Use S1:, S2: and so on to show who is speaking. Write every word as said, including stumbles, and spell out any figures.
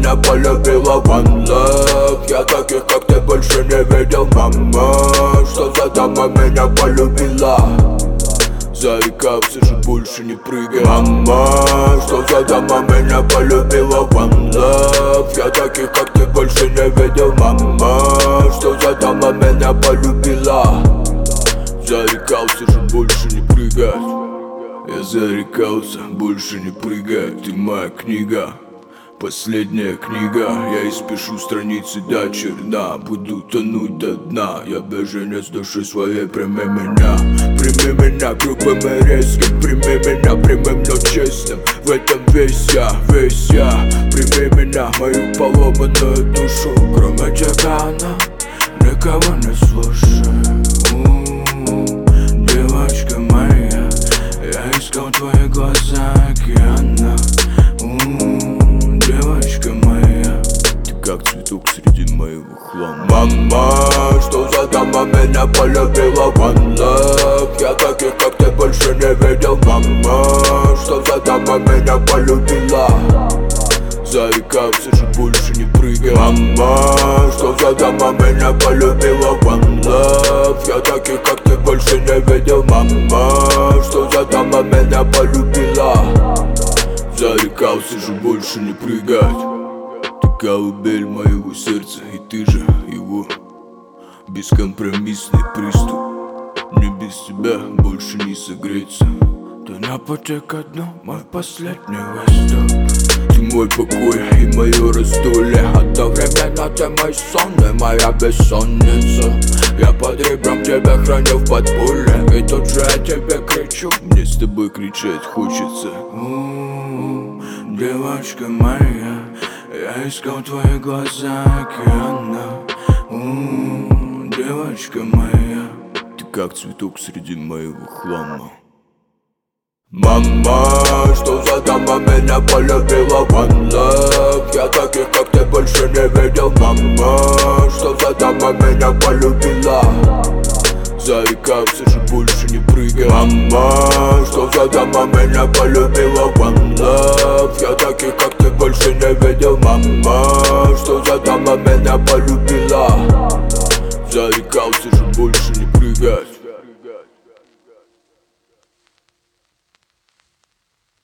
S1: меня полюбила one love. Я таких как ты больше не видел, мама. Что за дама меня полюбила? Зарекался же больше не прыгать, мама. Что за дама меня полюбила one love. Я таких как ты больше не видел, мама. Что за дама меня полюбила? Зарекался же больше не прыгать. Я зарекался больше не прыгать. Ты моя книга, последняя книга. Я испишу страницы до черна. Буду тонуть до дна. Я беженец души своей, прими меня. Прими меня грубым и резким. Прими меня прямым, но честным. В этом весь я, весь я. Прими меня, мою поломанную душу. Кроме тебя она никого не слушает. Девочка моя, я искал твои глаза океана. Девочка моя, ты как цветок среди моего хлама. Мама, что за дама меня полюбила one love. Я таких как ты больше не видел, мама. Что за дама меня полюбила? Зарекался же больше не прыгать, мама. Что за дама меня полюбила one love. Я таких как ты больше не видел, мама. Что за дама меня полюбила? Зарекался же больше не прыгать. Ты колыбель моего сердца, и ты же его. Бескомпромиссный приступ. Мне без тебя больше не согреться. Ты на пути ко дну, мой последний выступ. Ты мой покой и мое раздолье. Одновременно ты мой сон и моя бессонница. Я под ребром тебя храню в подполье. И тут же я тебе кричу. Мне с тобой кричать хочется. У-у-у, девочка моя, я искал твои глаза океана. У-у-у, девочка моя, ты как цветок среди моего хлама. Мама, что за дама меня полюбила one love. Я таких как ты больше не видел, мама. Что за дама меня полюбила? Зарекался же больше не прыгать, мама. Что за дама меня полюбила one love. Я таких как ты больше не видел, мама. Что за дама меня полюбила? Зарекался же больше не прыгать.